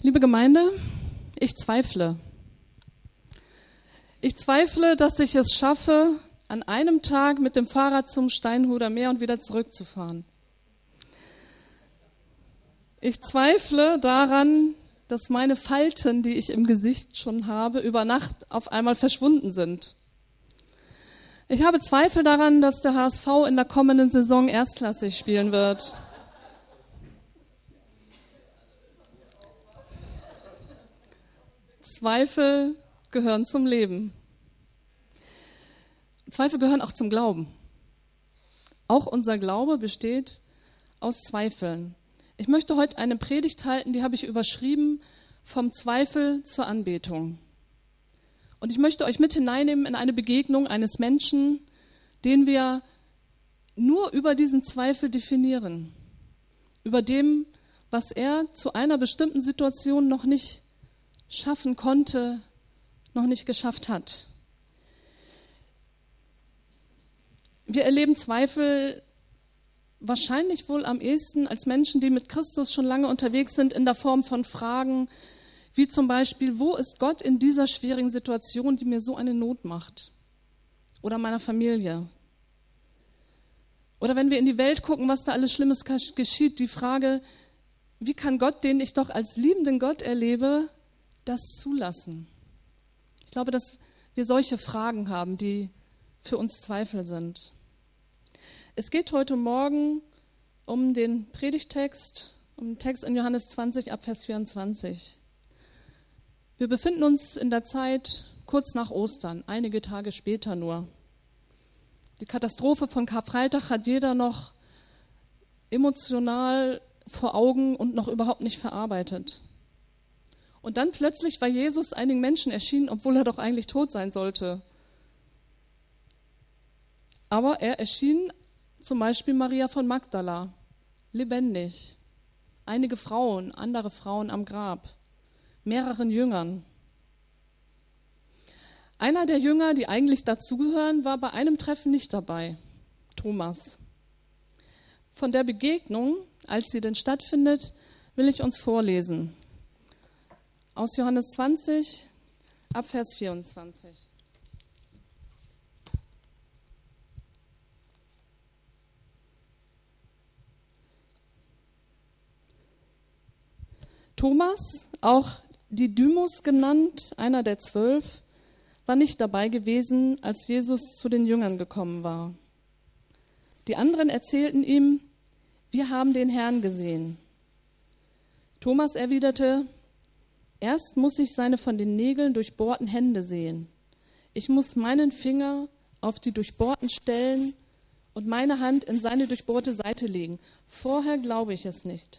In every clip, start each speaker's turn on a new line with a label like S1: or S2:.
S1: Liebe Gemeinde, ich zweifle. Ich zweifle, dass ich es schaffe, an einem Tag mit dem Fahrrad zum Steinhuder Meer und wieder zurückzufahren. Ich zweifle daran, dass meine Falten, die ich im Gesicht schon habe, über Nacht auf einmal verschwunden sind. Ich habe Zweifel daran, dass der HSV in der kommenden Saison erstklassig spielen wird. Zweifel gehören zum Leben. Zweifel gehören auch zum Glauben. Auch unser Glaube besteht aus Zweifeln. Ich möchte heute eine Predigt halten, die habe ich überschrieben, vom Zweifel zur Anbetung. Und ich möchte euch mit hineinnehmen in eine Begegnung eines Menschen, den wir nur über diesen Zweifel definieren. Über dem, was er zu einer bestimmten Situation noch nicht schaffen konnte, noch nicht geschafft hat. Wir erleben Zweifel wahrscheinlich wohl am ehesten als Menschen, die mit Christus schon lange unterwegs sind, in der Form von Fragen, wie zum Beispiel, wo ist Gott in dieser schwierigen Situation, die mir so eine Not macht? Oder meiner Familie? Oder wenn wir in die Welt gucken, was da alles Schlimmes geschieht, die Frage, wie kann Gott, den ich doch als liebenden Gott erlebe, das zulassen? Ich glaube, dass wir solche Fragen haben, die für uns Zweifel sind. Es geht heute Morgen um den Predigtext, um den Text in Johannes 20 ab Vers 24. Wir befinden uns in der Zeit kurz nach Ostern, einige Tage später nur. Die Katastrophe von Karfreitag hat jeder noch emotional vor Augen und noch überhaupt nicht verarbeitet. Und dann plötzlich war Jesus einigen Menschen erschienen, obwohl er doch eigentlich tot sein sollte. Aber er erschien zum Beispiel Maria von Magdala, lebendig. Einige Frauen, andere Frauen am Grab, mehreren Jüngern. Einer der Jünger, die eigentlich dazugehören, war bei einem Treffen nicht dabei, Thomas. Von der Begegnung, als sie denn stattfindet, will ich uns vorlesen. Aus Johannes 20, ab Vers 24. Thomas, auch Didymus genannt, einer der 12, war nicht dabei gewesen, als Jesus zu den Jüngern gekommen war. Die anderen erzählten ihm, wir haben den Herrn gesehen. Thomas erwiderte, erst muss ich seine von den Nägeln durchbohrten Hände sehen. Ich muss meinen Finger auf die durchbohrten Stellen und meine Hand in seine durchbohrte Seite legen. Vorher glaube ich es nicht.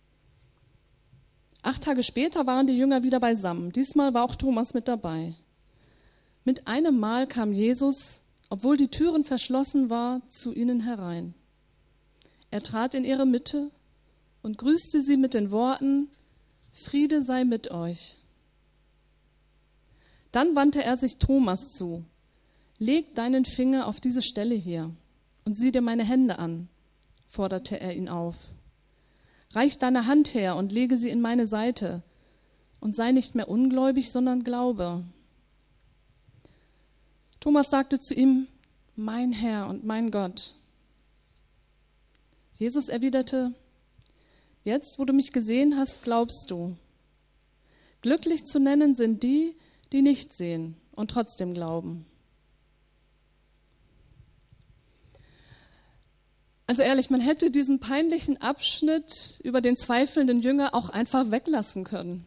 S1: 8 Tage später waren die Jünger wieder beisammen. Diesmal war auch Thomas mit dabei. Mit einem Mal kam Jesus, obwohl die Türen verschlossen waren, zu ihnen herein. Er trat in ihre Mitte und grüßte sie mit den Worten, Friede sei mit euch. Dann wandte er sich Thomas zu. Leg deinen Finger auf diese Stelle hier und sieh dir meine Hände an, forderte er ihn auf. Reich deine Hand her und lege sie in meine Seite und sei nicht mehr ungläubig, sondern glaube. Thomas sagte zu ihm, mein Herr und mein Gott. Jesus erwiderte, jetzt, wo du mich gesehen hast, glaubst du. Glücklich zu nennen sind die, die nicht sehen und trotzdem glauben. Also ehrlich, man hätte diesen peinlichen Abschnitt über den zweifelnden Jünger auch einfach weglassen können.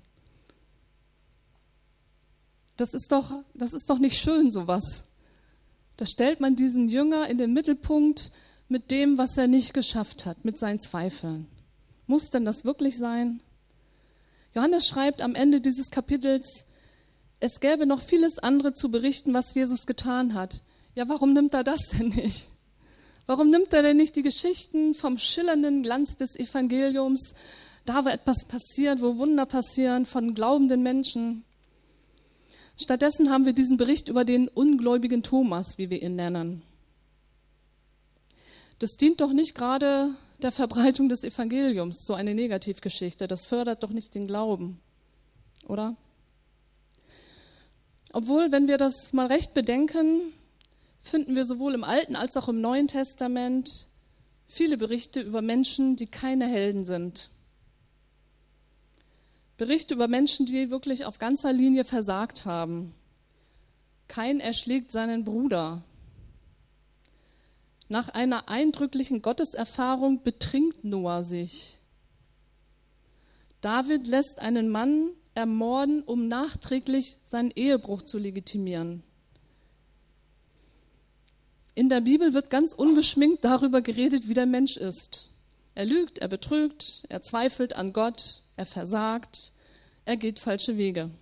S1: Das ist doch nicht schön, sowas. Da stellt man diesen Jünger in den Mittelpunkt mit dem, was er nicht geschafft hat, mit seinen Zweifeln. Muss denn das wirklich sein? Johannes schreibt am Ende dieses Kapitels, es gäbe noch vieles andere zu berichten, was Jesus getan hat. Ja, warum nimmt er das denn nicht? Warum nimmt er denn nicht die Geschichten vom schillernden Glanz des Evangeliums, da wo etwas passiert, wo Wunder passieren, von glaubenden Menschen? Stattdessen haben wir diesen Bericht über den ungläubigen Thomas, wie wir ihn nennen. Das dient doch nicht gerade der Verbreitung des Evangeliums, so eine Negativgeschichte. Das fördert doch nicht den Glauben. oder? Obwohl, wenn wir das mal recht bedenken, finden wir sowohl im Alten als auch im Neuen Testament viele Berichte über Menschen, die keine Helden sind. Berichte über Menschen, die wirklich auf ganzer Linie versagt haben. Kain erschlägt seinen Bruder. Nach einer eindrücklichen Gotteserfahrung betrinkt Noah sich. David lässt einen Mann ermorden, um nachträglich seinen Ehebruch zu legitimieren. In der Bibel wird ganz ungeschminkt darüber geredet, wie der Mensch ist. Er lügt, er betrügt, er zweifelt an Gott, er versagt, er geht falsche Wege.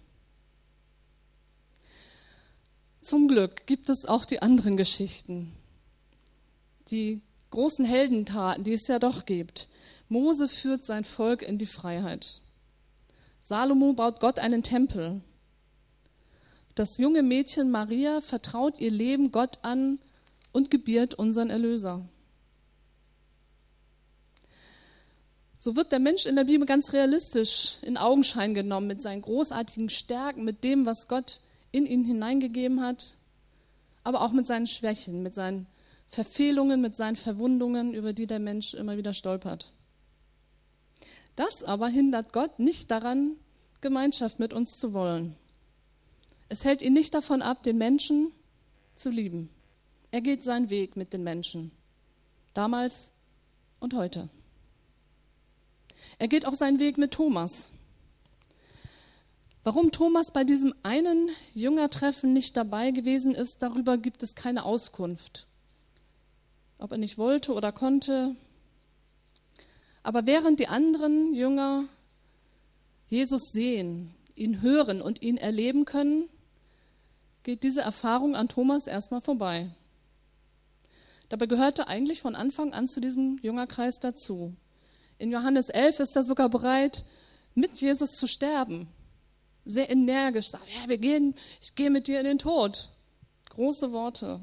S1: Zum Glück gibt es auch die anderen Geschichten, die großen Heldentaten, die es ja doch gibt. Mose führt sein Volk in die Freiheit. Salomo baut Gott einen Tempel. Das junge Mädchen Maria vertraut ihr Leben Gott an und gebiert unseren Erlöser. So wird der Mensch in der Bibel ganz realistisch in Augenschein genommen mit seinen großartigen Stärken, mit dem, was Gott in ihn hineingegeben hat, aber auch mit seinen Schwächen, mit seinen Verfehlungen, mit seinen Verwundungen, über die der Mensch immer wieder stolpert. Das aber hindert Gott nicht daran, Gemeinschaft mit uns zu wollen. Es hält ihn nicht davon ab, den Menschen zu lieben. Er geht seinen Weg mit den Menschen, damals und heute. Er geht auch seinen Weg mit Thomas. Warum Thomas bei diesem einen Jüngertreffen nicht dabei gewesen ist, darüber gibt es keine Auskunft. Ob er nicht wollte oder konnte. Aber während die anderen Jünger Jesus sehen, ihn hören und ihn erleben können, geht diese Erfahrung an Thomas erstmal vorbei. Dabei gehörte eigentlich von Anfang an zu diesem Jüngerkreis dazu. In Johannes 11 ist er sogar bereit, mit Jesus zu sterben. Sehr energisch, sagt, ja, ich gehe mit dir in den Tod. Große Worte.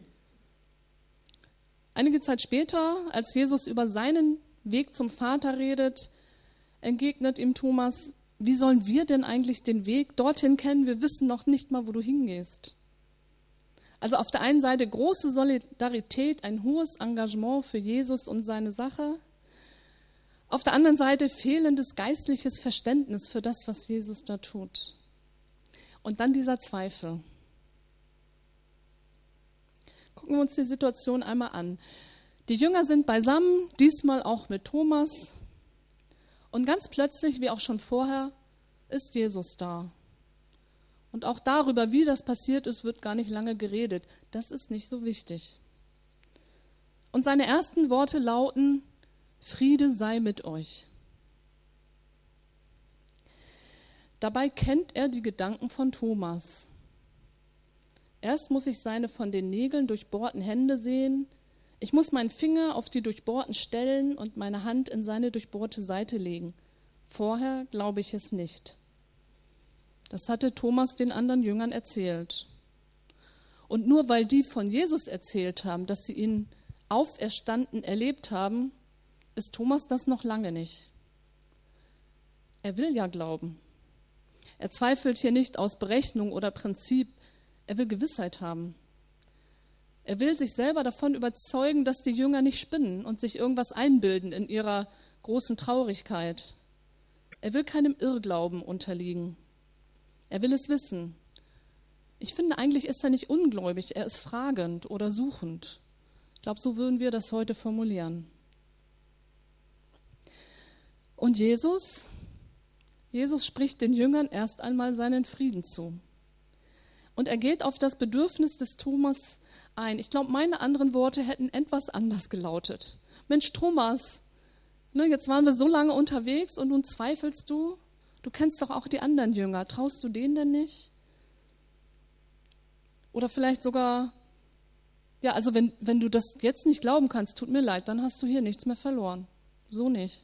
S1: Einige Zeit später, als Jesus über seinen Weg zum Vater redet, entgegnet ihm Thomas, wie sollen wir denn eigentlich den Weg dorthin kennen? Wir wissen noch nicht mal, wo du hingehst. Also auf der einen Seite große Solidarität, ein hohes Engagement für Jesus und seine Sache. Auf der anderen Seite fehlendes geistliches Verständnis für das, was Jesus da tut. Und dann dieser Zweifel. Gucken wir uns die Situation einmal an. Die Jünger sind beisammen, diesmal auch mit Thomas. Und ganz plötzlich, wie auch schon vorher, ist Jesus da. Und auch darüber, wie das passiert ist, wird gar nicht lange geredet. Das ist nicht so wichtig. Und seine ersten Worte lauten, Friede sei mit euch. Dabei kennt er die Gedanken von Thomas. Erst muss ich seine von den Nägeln durchbohrten Hände sehen. Ich muss meinen Finger auf die durchbohrten Stellen und meine Hand in seine durchbohrte Seite legen. Vorher glaube ich es nicht. Das hatte Thomas den anderen Jüngern erzählt. Und nur weil die von Jesus erzählt haben, dass sie ihn auferstanden erlebt haben, ist Thomas das noch lange nicht. Er will ja glauben. Er zweifelt hier nicht aus Berechnung oder Prinzip. Er will Gewissheit haben. Er will sich selber davon überzeugen, dass die Jünger nicht spinnen und sich irgendwas einbilden in ihrer großen Traurigkeit. Er will keinem Irrglauben unterliegen. Er will es wissen. Ich finde, eigentlich ist er nicht ungläubig, er ist fragend oder suchend. Ich glaube, so würden wir das heute formulieren. Und Jesus spricht den Jüngern erst einmal seinen Frieden zu. Und er geht auf das Bedürfnis des Thomas ein. Ich glaube, meine anderen Worte hätten etwas anders gelautet. Mensch, Thomas, jetzt waren wir so lange unterwegs und nun zweifelst du? Du kennst doch auch die anderen Jünger. Traust du denen denn nicht? Oder vielleicht sogar, ja, also wenn du das jetzt nicht glauben kannst, tut mir leid, dann hast du hier nichts mehr verloren. So nicht.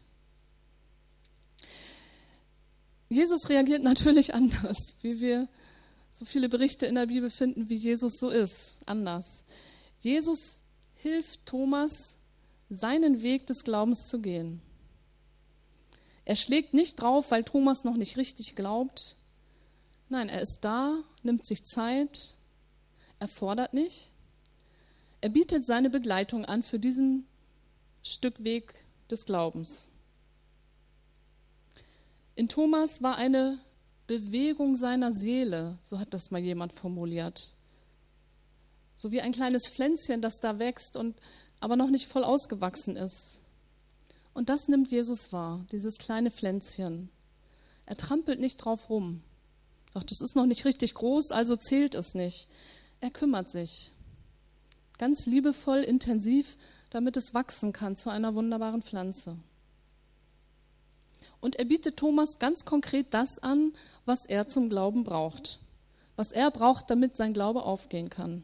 S1: Jesus reagiert natürlich anders, wie wir so viele Berichte in der Bibel finden, wie Jesus so ist, anders. Jesus hilft Thomas, seinen Weg des Glaubens zu gehen. Er schlägt nicht drauf, weil Thomas noch nicht richtig glaubt. Nein, er ist da, nimmt sich Zeit, er fordert nicht. Er bietet seine Begleitung an für diesen Stück Weg des Glaubens. In Thomas war eine Bewegung seiner Seele, so hat das mal jemand formuliert. So wie ein kleines Pflänzchen, das da wächst und aber noch nicht voll ausgewachsen ist. Und das nimmt Jesus wahr, dieses kleine Pflänzchen. Er trampelt nicht drauf rum. Doch das ist noch nicht richtig groß, also zählt es nicht. Er kümmert sich. Ganz liebevoll, intensiv, damit es wachsen kann zu einer wunderbaren Pflanze. Und er bietet Thomas ganz konkret das an, was er zum Glauben braucht. Was er braucht, damit sein Glaube aufgehen kann.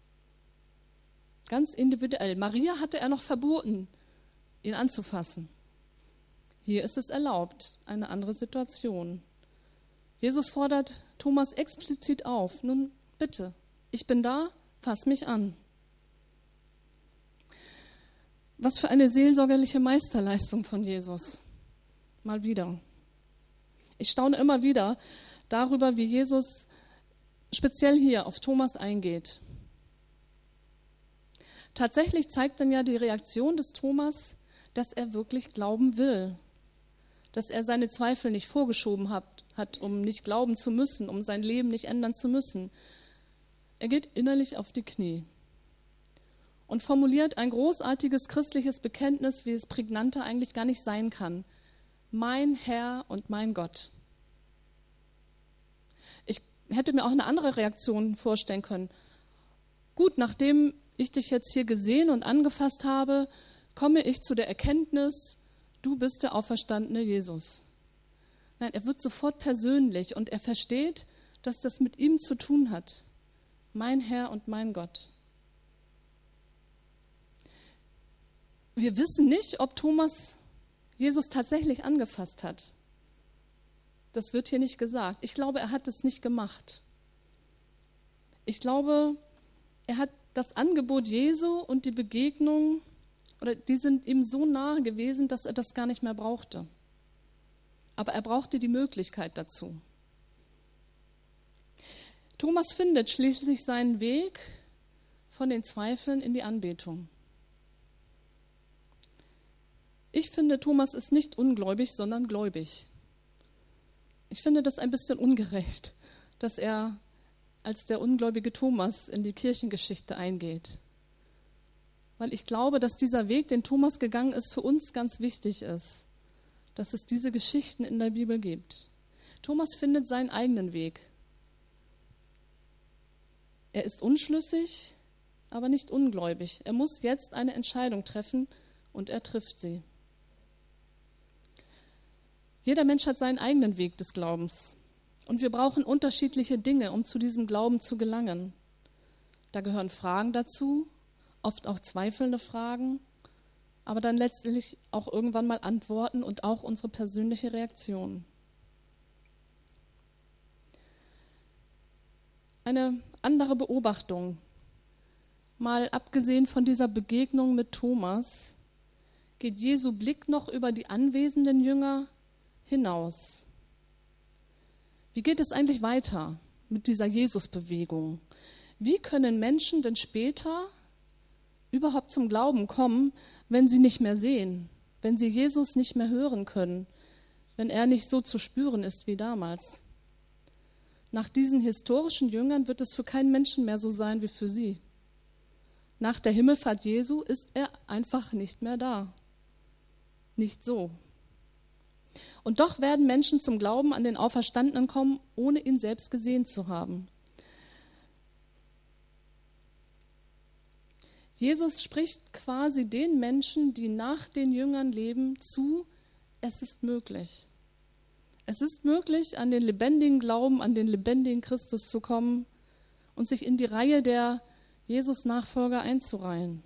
S1: Ganz individuell. Maria hatte er noch verboten, ihn anzufassen. Hier ist es erlaubt, eine andere Situation. Jesus fordert Thomas explizit auf. Nun bitte, ich bin da, fass mich an. Was für eine seelsorgerliche Meisterleistung von Jesus. Mal wieder. Ich staune immer wieder darüber, wie Jesus speziell hier auf Thomas eingeht. Tatsächlich zeigt dann ja die Reaktion des Thomas, dass er wirklich glauben will. Dass er seine Zweifel nicht vorgeschoben hat, um nicht glauben zu müssen, um sein Leben nicht ändern zu müssen. Er geht innerlich auf die Knie und formuliert ein großartiges christliches Bekenntnis, wie es prägnanter eigentlich gar nicht sein kann. Mein Herr und mein Gott. Ich hätte mir auch eine andere Reaktion vorstellen können. Gut, nachdem ich dich jetzt hier gesehen und angefasst habe, komme ich zu der Erkenntnis, du bist der auferstandene Jesus. Nein, er wird sofort persönlich und er versteht, dass das mit ihm zu tun hat. Mein Herr und mein Gott. Wir wissen nicht, ob Thomas Jesus tatsächlich angefasst hat. Das wird hier nicht gesagt. Ich glaube, er hat es nicht gemacht. Ich glaube, er hat das Angebot Jesu und die Begegnung, oder die sind ihm so nahe gewesen, dass er das gar nicht mehr brauchte. Aber er brauchte die Möglichkeit dazu. Thomas findet schließlich seinen Weg von den Zweifeln in die Anbetung. Ich finde, Thomas ist nicht ungläubig, sondern gläubig. Ich finde das ein bisschen ungerecht, dass er als der ungläubige Thomas in die Kirchengeschichte eingeht. Weil ich glaube, dass dieser Weg, den Thomas gegangen ist, für uns ganz wichtig ist. Dass es diese Geschichten in der Bibel gibt. Thomas findet seinen eigenen Weg. Er ist unschlüssig, aber nicht ungläubig. Er muss jetzt eine Entscheidung treffen und er trifft sie. Jeder Mensch hat seinen eigenen Weg des Glaubens. Und wir brauchen unterschiedliche Dinge, um zu diesem Glauben zu gelangen. Da gehören Fragen dazu, oft auch zweifelnde Fragen, aber dann letztlich auch irgendwann mal Antworten und auch unsere persönliche Reaktion. Eine andere Beobachtung, mal abgesehen von dieser Begegnung mit Thomas, geht Jesu Blick noch über die anwesenden Jünger hinaus. Wie geht es eigentlich weiter mit dieser Jesus-Bewegung? Wie können Menschen denn später überhaupt zum Glauben kommen, wenn sie nicht mehr sehen, wenn sie Jesus nicht mehr hören können, wenn er nicht so zu spüren ist wie damals? Nach diesen historischen Jüngern wird es für keinen Menschen mehr so sein wie für sie. Nach der Himmelfahrt Jesu ist er einfach nicht mehr da. Nicht so. Und doch werden Menschen zum Glauben an den Auferstandenen kommen, ohne ihn selbst gesehen zu haben. Jesus spricht quasi den Menschen, die nach den Jüngern leben, zu, es ist möglich. Es ist möglich, an den lebendigen Glauben, an den lebendigen Christus zu kommen und sich in die Reihe der Jesus-Nachfolger einzureihen.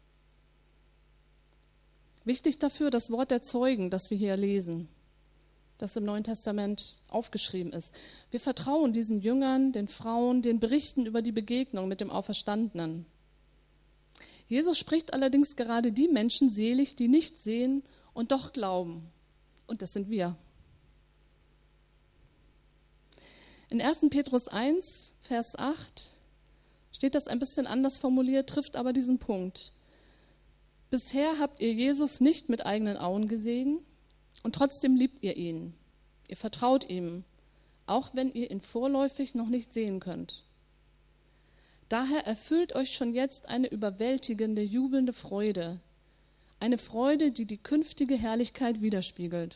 S1: Wichtig dafür das Wort der Zeugen, das wir hier lesen, das im Neuen Testament aufgeschrieben ist. Wir vertrauen diesen Jüngern, den Frauen, den Berichten über die Begegnung mit dem Auferstandenen. Jesus spricht allerdings gerade die Menschen selig, die nicht sehen und doch glauben. Und das sind wir. In 1. Petrus 1, Vers 8 steht das ein bisschen anders formuliert, trifft aber diesen Punkt. Bisher habt ihr Jesus nicht mit eigenen Augen gesehen und trotzdem liebt ihr ihn. Ihr vertraut ihm, auch wenn ihr ihn vorläufig noch nicht sehen könnt. Daher erfüllt euch schon jetzt eine überwältigende, jubelnde Freude. Eine Freude, die die künftige Herrlichkeit widerspiegelt.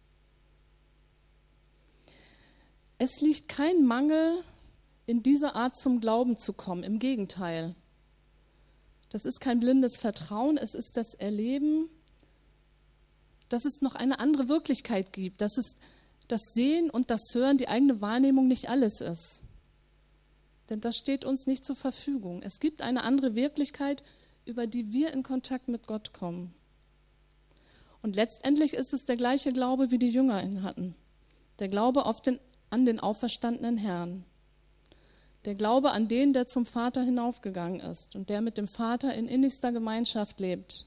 S1: Es liegt kein Mangel, in dieser Art zum Glauben zu kommen. Im Gegenteil. Das ist kein blindes Vertrauen, es ist das Erleben, dass es noch eine andere Wirklichkeit gibt, dass es das Sehen und das Hören, die eigene Wahrnehmung nicht alles ist. Denn das steht uns nicht zur Verfügung. Es gibt eine andere Wirklichkeit, über die wir in Kontakt mit Gott kommen. Und letztendlich ist es der gleiche Glaube, wie die Jünger ihn hatten. Der Glaube an den auferstandenen Herrn. Der Glaube an den, der zum Vater hinaufgegangen ist und der mit dem Vater in innigster Gemeinschaft lebt.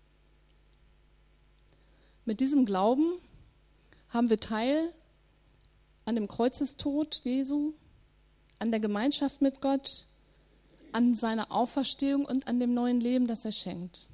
S1: Mit diesem Glauben haben wir Teil an dem Kreuzestod Jesu, an der Gemeinschaft mit Gott, an seiner Auferstehung und an dem neuen Leben, das er schenkt.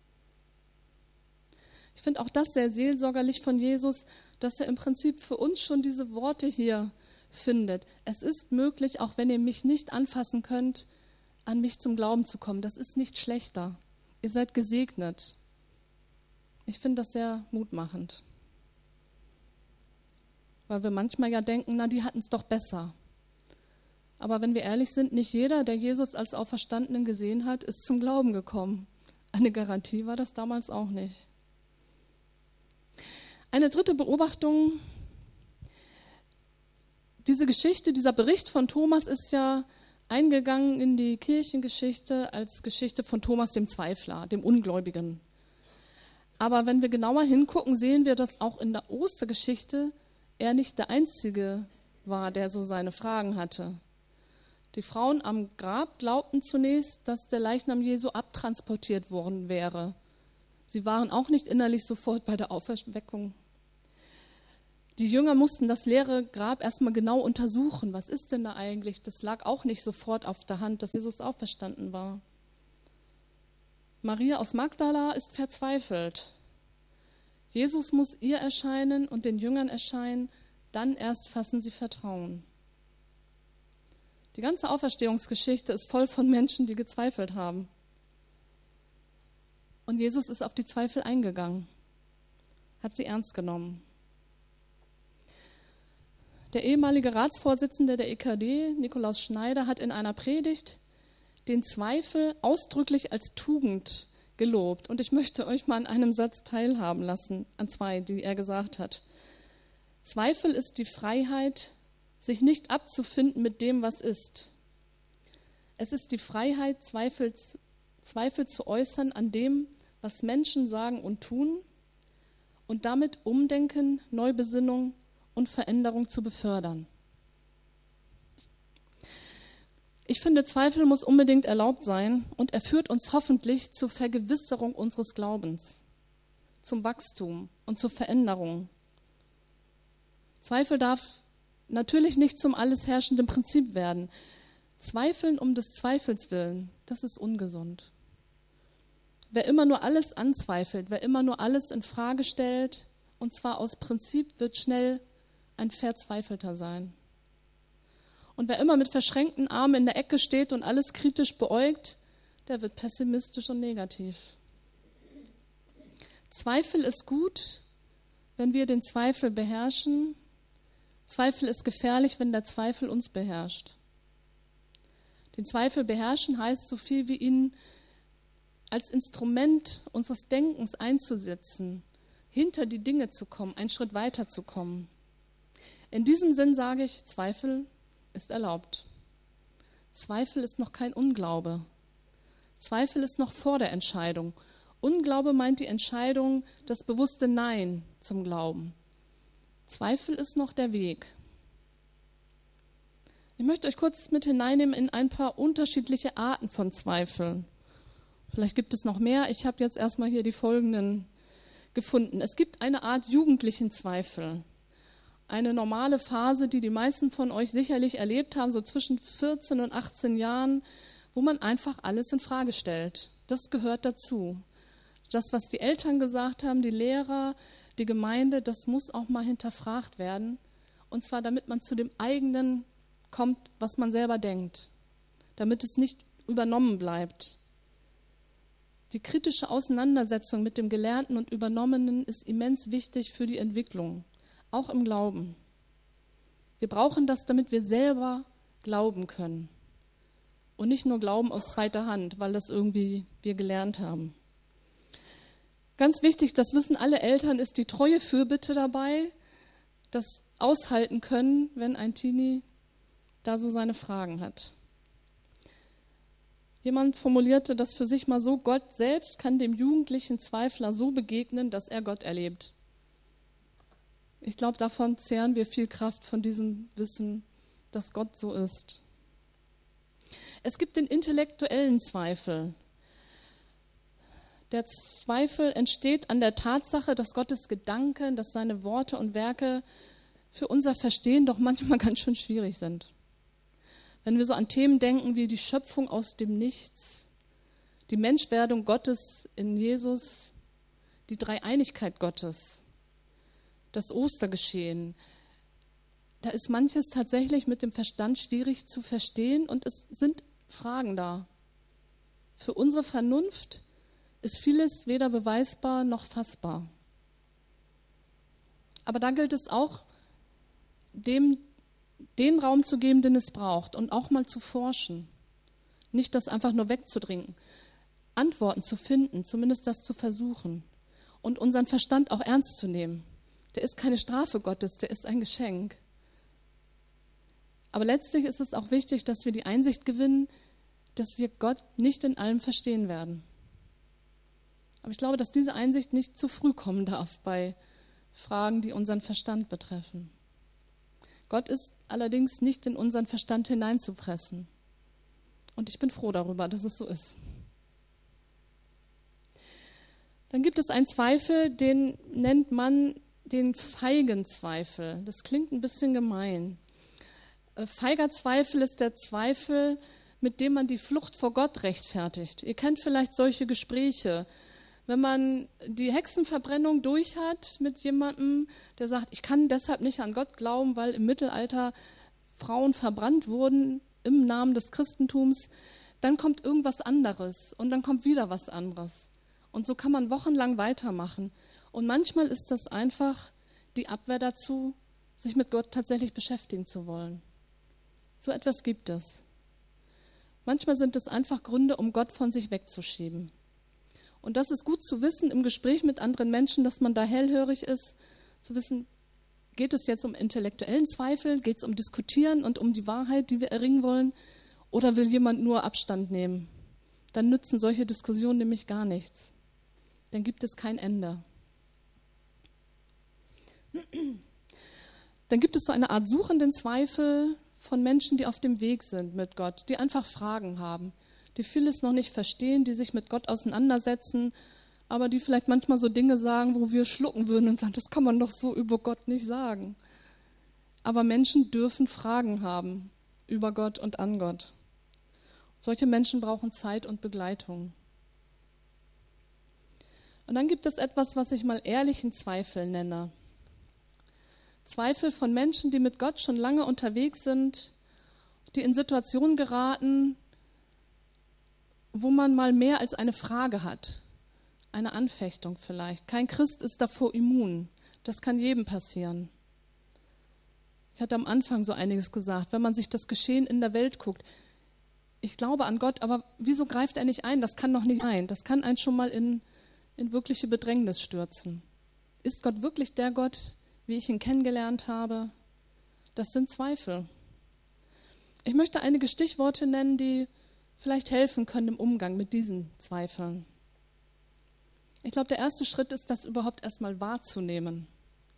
S1: Ich finde auch das sehr seelsorgerlich von Jesus, dass er im Prinzip für uns schon diese Worte hier findet. Es ist möglich, auch wenn ihr mich nicht anfassen könnt, an mich zum Glauben zu kommen. Das ist nicht schlechter. Ihr seid gesegnet. Ich finde das sehr mutmachend. Weil wir manchmal ja denken, na, die hatten es doch besser. Aber wenn wir ehrlich sind, nicht jeder, der Jesus als Auferstandenen gesehen hat, ist zum Glauben gekommen. Eine Garantie war das damals auch nicht. Eine dritte Beobachtung, diese Geschichte, dieser Bericht von Thomas ist ja eingegangen in die Kirchengeschichte als Geschichte von Thomas dem Zweifler, dem Ungläubigen. Aber wenn wir genauer hingucken, sehen wir, dass auch in der Ostergeschichte er nicht der Einzige war, der so seine Fragen hatte. Die Frauen am Grab glaubten zunächst, dass der Leichnam Jesu abtransportiert worden wäre. Sie waren auch nicht innerlich sofort bei der Auferweckung. Die Jünger mussten das leere Grab erstmal genau untersuchen. Was ist denn da eigentlich? Das lag auch nicht sofort auf der Hand, dass Jesus auferstanden war. Maria aus Magdala ist verzweifelt. Jesus muss ihr erscheinen und den Jüngern erscheinen, dann erst fassen sie Vertrauen. Die ganze Auferstehungsgeschichte ist voll von Menschen, die gezweifelt haben. Und Jesus ist auf die Zweifel eingegangen, hat sie ernst genommen. Der ehemalige Ratsvorsitzende der EKD, Nikolaus Schneider, hat in einer Predigt den Zweifel ausdrücklich als Tugend gelobt. Und ich möchte euch mal an einem Satz teilhaben lassen, an zwei, die er gesagt hat. Zweifel ist die Freiheit, sich nicht abzufinden mit dem, was ist. Es ist die Freiheit, Zweifel zu äußern an dem, was Menschen sagen und tun und damit Umdenken, Neubesinnung und Veränderung zu befördern. Ich finde, Zweifel muss unbedingt erlaubt sein und er führt uns hoffentlich zur Vergewisserung unseres Glaubens, zum Wachstum und zur Veränderung. Zweifel darf natürlich nicht zum alles herrschenden Prinzip werden. Zweifeln um des Zweifels willen, das ist ungesund. Wer immer nur alles anzweifelt, wer immer nur alles in Frage stellt, und zwar aus Prinzip, wird schnell ein Verzweifelter sein. Und wer immer mit verschränkten Armen in der Ecke steht und alles kritisch beäugt, der wird pessimistisch und negativ. Zweifel ist gut, wenn wir den Zweifel beherrschen. Zweifel ist gefährlich, wenn der Zweifel uns beherrscht. Den Zweifel beherrschen heißt so viel wie ihn als Instrument unseres Denkens einzusetzen, hinter die Dinge zu kommen, einen Schritt weiter zu kommen. In diesem Sinn sage ich, Zweifel ist erlaubt. Zweifel ist noch kein Unglaube. Zweifel ist noch vor der Entscheidung. Unglaube meint die Entscheidung, das bewusste Nein zum Glauben. Zweifel ist noch der Weg. Ich möchte euch kurz mit hineinnehmen in ein paar unterschiedliche Arten von Zweifeln. Vielleicht gibt es noch mehr. Ich habe jetzt erstmal hier die folgenden gefunden. Es gibt eine Art jugendlichen Zweifel. eine normale Phase, die die meisten von euch sicherlich erlebt haben, so zwischen 14 und 18 Jahren, wo man einfach alles in Frage stellt. Das gehört dazu. Das, was die Eltern gesagt haben, die Lehrer, die Gemeinde, das muss auch mal hinterfragt werden. Und zwar, damit man zu dem eigenen kommt, was man selber denkt. Damit es nicht übernommen bleibt. Die kritische Auseinandersetzung mit dem Gelernten und Übernommenen ist immens wichtig für die Entwicklung, auch im Glauben. Wir brauchen das, damit wir selber glauben können. Und nicht nur glauben aus zweiter Hand, weil das irgendwie wir gelernt haben. Ganz wichtig, das wissen alle Eltern, ist die treue Fürbitte dabei, das aushalten können, wenn ein Teenie da so seine Fragen hat. Jemand formulierte das für sich mal so: Gott selbst kann dem jugendlichen Zweifler so begegnen, dass er Gott erlebt. Ich glaube, davon zehren wir viel Kraft, von diesem Wissen, dass Gott so ist. Es gibt den intellektuellen Zweifel. Der Zweifel entsteht an der Tatsache, dass Gottes Gedanken, dass seine Worte und Werke für unser Verstehen doch manchmal ganz schön schwierig sind. Wenn wir so an Themen denken wie die Schöpfung aus dem Nichts, die Menschwerdung Gottes in Jesus, die Dreieinigkeit Gottes, das Ostergeschehen, da ist manches tatsächlich mit dem Verstand schwierig zu verstehen und es sind Fragen da. Für unsere Vernunft ist vieles weder beweisbar noch fassbar. Aber da gilt es auch, dem den Raum zu geben, den es braucht und auch mal zu forschen. Nicht das einfach nur wegzudrängen. Antworten zu finden, zumindest das zu versuchen. Und unseren Verstand auch ernst zu nehmen. Der ist keine Strafe Gottes, der ist ein Geschenk. Aber letztlich ist es auch wichtig, dass wir die Einsicht gewinnen, dass wir Gott nicht in allem verstehen werden. Aber ich glaube, dass diese Einsicht nicht zu früh kommen darf bei Fragen, die unseren Verstand betreffen. Gott ist allerdings nicht in unseren Verstand hineinzupressen. Und ich bin froh darüber, dass es so ist. Dann gibt es einen Zweifel, den nennt man den feigen Zweifel. Das klingt ein bisschen gemein. Feiger Zweifel ist der Zweifel, mit dem man die Flucht vor Gott rechtfertigt. Ihr kennt vielleicht solche Gespräche. Wenn man die Hexenverbrennung durch hat mit jemandem, der sagt, ich kann deshalb nicht an Gott glauben, weil im Mittelalter Frauen verbrannt wurden im Namen des Christentums, dann kommt irgendwas anderes und dann kommt wieder was anderes. Und so kann man wochenlang weitermachen. Und manchmal ist das einfach die Abwehr dazu, sich mit Gott tatsächlich beschäftigen zu wollen. So etwas gibt es. Manchmal sind es einfach Gründe, um Gott von sich wegzuschieben. Und das ist gut zu wissen im Gespräch mit anderen Menschen, dass man da hellhörig ist, zu wissen, geht es jetzt um intellektuellen Zweifel, geht es um Diskutieren und um die Wahrheit, die wir erringen wollen, oder will jemand nur Abstand nehmen? Dann nützen solche Diskussionen nämlich gar nichts. Dann gibt es kein Ende. Dann gibt es so eine Art suchenden Zweifel von Menschen, die auf dem Weg sind mit Gott, die einfach Fragen haben, die vieles noch nicht verstehen, die sich mit Gott auseinandersetzen, aber die vielleicht manchmal so Dinge sagen, wo wir schlucken würden und sagen, das kann man doch so über Gott nicht sagen. Aber Menschen dürfen Fragen haben über Gott und an Gott. Solche Menschen brauchen Zeit und Begleitung. Und dann gibt es etwas, was ich mal ehrlichen Zweifel nenne. Zweifel von Menschen, die mit Gott schon lange unterwegs sind, die in Situationen geraten, wo man mal mehr als eine Frage hat, eine Anfechtung vielleicht. Kein Christ ist davor immun. Das kann jedem passieren. Ich hatte am Anfang so einiges gesagt, wenn man sich das Geschehen in der Welt guckt. Ich glaube an Gott, aber wieso greift er nicht ein? Das kann doch nicht sein. Das kann einen schon mal in wirkliche Bedrängnis stürzen. Ist Gott wirklich der Gott, wie ich ihn kennengelernt habe? Das sind Zweifel. Ich möchte einige Stichworte nennen, die vielleicht helfen können im Umgang mit diesen Zweifeln. Ich glaube, der erste Schritt ist, das überhaupt erstmal wahrzunehmen.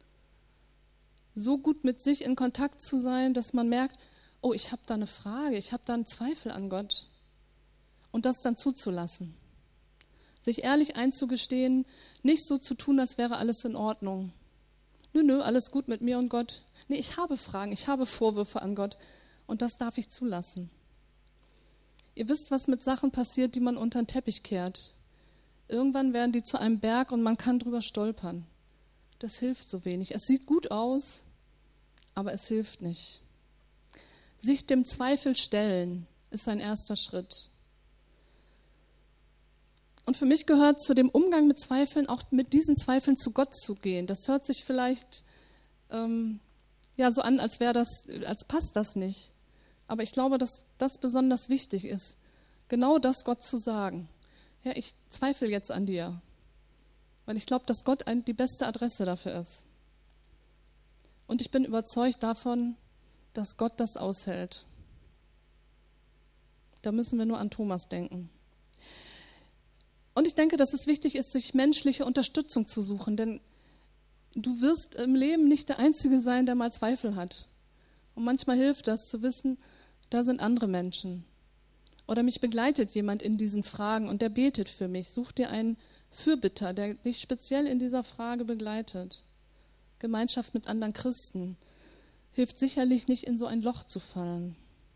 S1: So gut mit sich in Kontakt zu sein, dass man merkt, oh, ich habe da eine Frage, ich habe da einen Zweifel an Gott. Und das dann zuzulassen. Sich ehrlich einzugestehen, nicht so zu tun, als wäre alles in Ordnung. Nö, alles gut mit mir und Gott. Nee, ich habe Fragen, ich habe Vorwürfe an Gott und das darf ich zulassen. Ihr wisst, was mit Sachen passiert, die man unter den Teppich kehrt. Irgendwann werden die zu einem Berg und man kann drüber stolpern. Das hilft so wenig. Es sieht gut aus, aber es hilft nicht. Sich dem Zweifel stellen ist ein erster Schritt. Und für mich gehört zu dem Umgang mit Zweifeln auch mit diesen Zweifeln zu Gott zu gehen. Das hört sich vielleicht so an, als passt das nicht. Aber ich glaube, dass das besonders wichtig ist, genau das Gott zu sagen. Ja, ich zweifle jetzt an dir, weil ich glaube, dass Gott die beste Adresse dafür ist. Und ich bin überzeugt davon, dass Gott das aushält. Da müssen wir nur an Thomas denken. Und ich denke, dass es wichtig ist, sich menschliche Unterstützung zu suchen, denn du wirst im Leben nicht der Einzige sein, der mal Zweifel hat. Und manchmal hilft das zu wissen, da sind andere Menschen. Oder mich begleitet jemand in diesen Fragen und der betet für mich. Such dir einen Fürbitter, der dich speziell in dieser Frage begleitet. Gemeinschaft mit anderen Christen hilft sicherlich nicht, in so ein Loch zu fallen.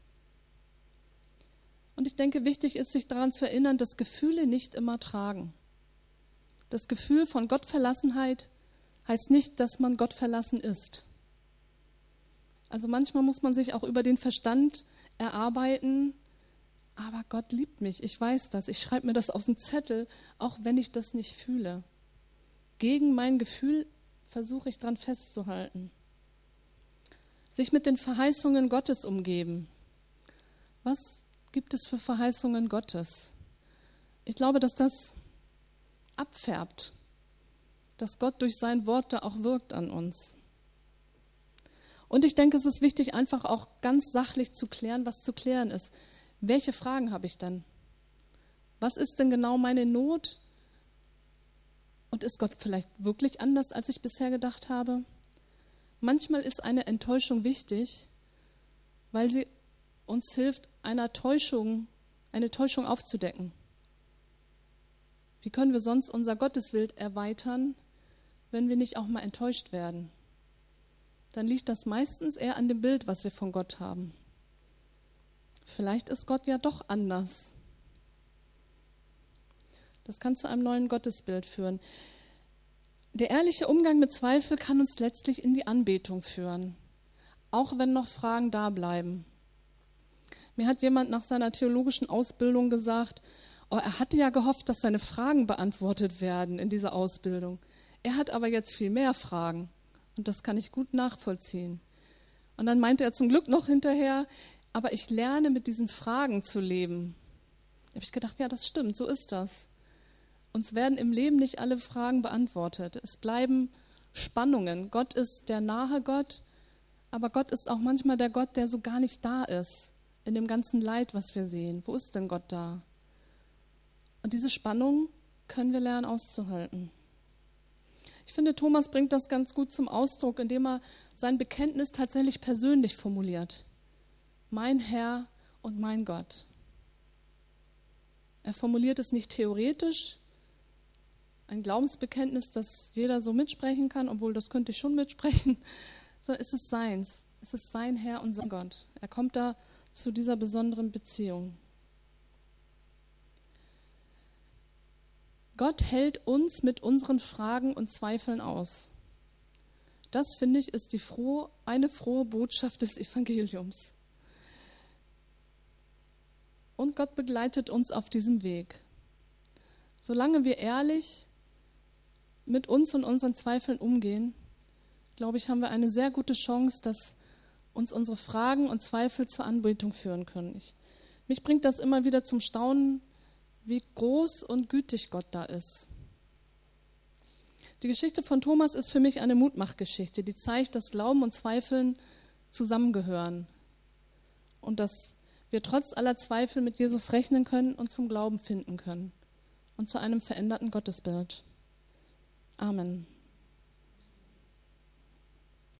S1: Und ich denke, wichtig ist, sich daran zu erinnern, dass Gefühle nicht immer tragen. Das Gefühl von Gottverlassenheit heißt nicht, dass man Gott verlassen ist. Also manchmal muss man sich auch über den Verstand erarbeiten, aber Gott liebt mich, ich weiß das, ich schreibe mir das auf den Zettel, auch wenn ich das nicht fühle. Gegen mein Gefühl versuche ich dran festzuhalten. Sich mit den Verheißungen Gottes umgeben. Was gibt es für Verheißungen Gottes? Ich glaube, dass das abfärbt, dass Gott durch sein Wort da auch wirkt an uns. Und ich denke, es ist wichtig, einfach auch ganz sachlich zu klären, was zu klären ist. Welche Fragen habe ich dann? Was ist denn genau meine Not? Und ist Gott vielleicht wirklich anders, als ich bisher gedacht habe? Manchmal ist eine Enttäuschung wichtig, weil sie uns hilft, eine Täuschung aufzudecken. Wie können wir sonst unser Gottesbild erweitern, wenn wir nicht auch mal enttäuscht werden? Dann liegt das meistens eher an dem Bild, was wir von Gott haben. Vielleicht ist Gott ja doch anders. Das kann zu einem neuen Gottesbild führen. Der ehrliche Umgang mit Zweifel kann uns letztlich in die Anbetung führen, auch wenn noch Fragen da bleiben. Mir hat jemand nach seiner theologischen Ausbildung gesagt, er hatte ja gehofft, dass seine Fragen beantwortet werden in dieser Ausbildung. Er hat aber jetzt viel mehr Fragen und das kann ich gut nachvollziehen. Und dann meinte er zum Glück noch hinterher, aber ich lerne mit diesen Fragen zu leben. Da habe ich gedacht, ja, das stimmt, so ist das. Uns werden im Leben nicht alle Fragen beantwortet. Es bleiben Spannungen. Gott ist der nahe Gott, aber Gott ist auch manchmal der Gott, der so gar nicht da ist, in dem ganzen Leid, was wir sehen. Wo ist denn Gott da? Und diese Spannung können wir lernen auszuhalten. Ich finde, Thomas bringt das ganz gut zum Ausdruck, indem er sein Bekenntnis tatsächlich persönlich formuliert. Mein Herr und mein Gott. Er formuliert es nicht theoretisch, ein Glaubensbekenntnis, das jeder so mitsprechen kann, obwohl das könnte ich schon mitsprechen, sondern es ist seins. Es ist sein Herr und sein Gott. Er kommt da zu dieser besonderen Beziehung. Gott hält uns mit unseren Fragen und Zweifeln aus. Das, finde ich, ist eine frohe Botschaft des Evangeliums. Und Gott begleitet uns auf diesem Weg. Solange wir ehrlich mit uns und unseren Zweifeln umgehen, glaube ich, haben wir eine sehr gute Chance, dass uns unsere Fragen und Zweifel zur Anbetung führen können. Mich bringt das immer wieder zum Staunen, wie groß und gütig Gott da ist. Die Geschichte von Thomas ist für mich eine Mutmachgeschichte, die zeigt, dass Glauben und Zweifeln zusammengehören und dass wir trotz aller Zweifel mit Jesus rechnen können und zum Glauben finden können und zu einem veränderten Gottesbild. Amen.